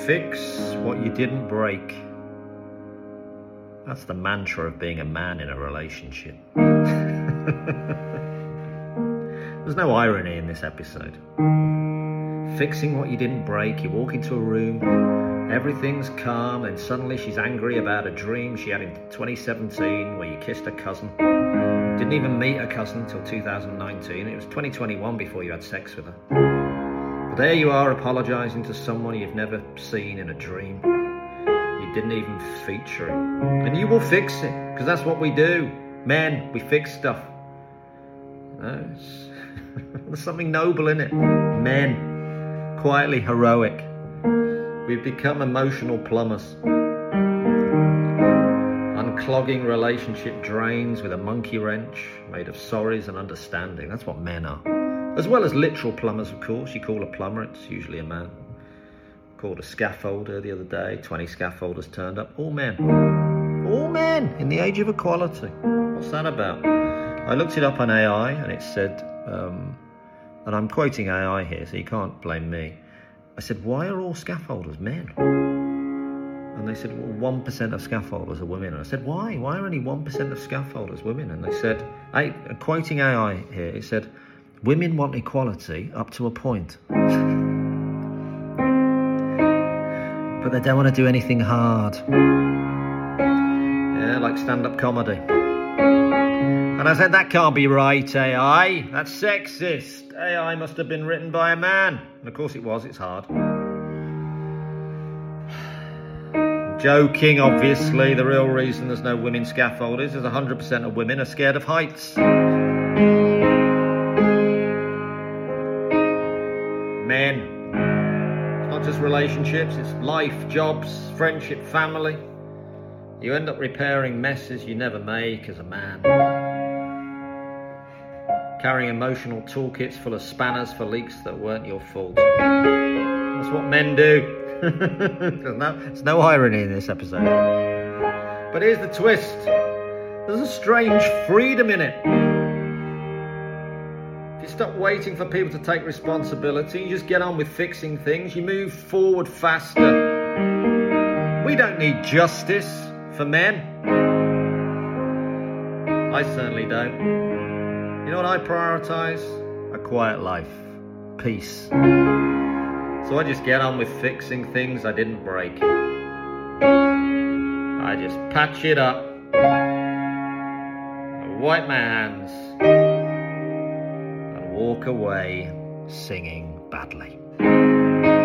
Fix what you didn't break. That's the mantra of being a man in a relationship. There's no irony in this episode. Fixing what you didn't break. You walk into a room, everything's calm, and suddenly she's angry about a dream she had in 2017 where you kissed her cousin. Didn't even meet her cousin until 2019. It was 2021 before you had sex with her. But there you are, apologising to someone you've never seen in a dream. You didn't even feature it. And you will fix it, because that's what we do. Men, we fix stuff. No, there's something noble in it. Men, quietly heroic. We've become emotional plumbers. Unclogging relationship drains with a monkey wrench made of sorries and understanding. That's what men are. As well as literal plumbers, of course. You call a plumber, it's usually a man. Called a scaffolder the other day. 20 scaffolders turned up. All men. All men in the age of equality. What's that about? I looked it up on AI and it said, and I'm quoting AI here, so you can't blame me. I said, why are all scaffolders men? And they said, well, 1% of scaffolders are women. And I said, why? Why are only 1% of scaffolders women? And they said, quoting AI here, it said, women want equality up to a point. But they don't want to do anything hard. Yeah, like stand-up comedy. And I said, that can't be right, AI. That's sexist. AI must have been written by a man. And of course it was, it's hard. Joking, obviously. The real reason there's no women scaffolders is 100% of women are scared of heights. Men. It's not just relationships, it's life, jobs, friendship, family. You end up repairing messes you never make as a man. Carrying emotional toolkits full of spanners for leaks that weren't your fault. That's what men do. There's no irony in this episode. But here's the twist. There's a strange freedom in it. If you stop waiting for people to take responsibility, you just get on with fixing things, you move forward faster. We don't need justice for men. I certainly don't. You know what I prioritise? A quiet life. Peace. So I just get on with fixing things I didn't break. I just patch it up. I wipe my hands. And walk away singing badly.